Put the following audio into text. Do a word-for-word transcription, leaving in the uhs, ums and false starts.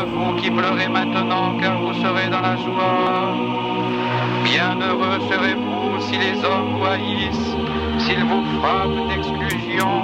vous qui pleurez maintenant, car vous serez dans la joie. Bienheureux serez-vous si les hommes vous haïssent, s'ils vous frappent d'exclusion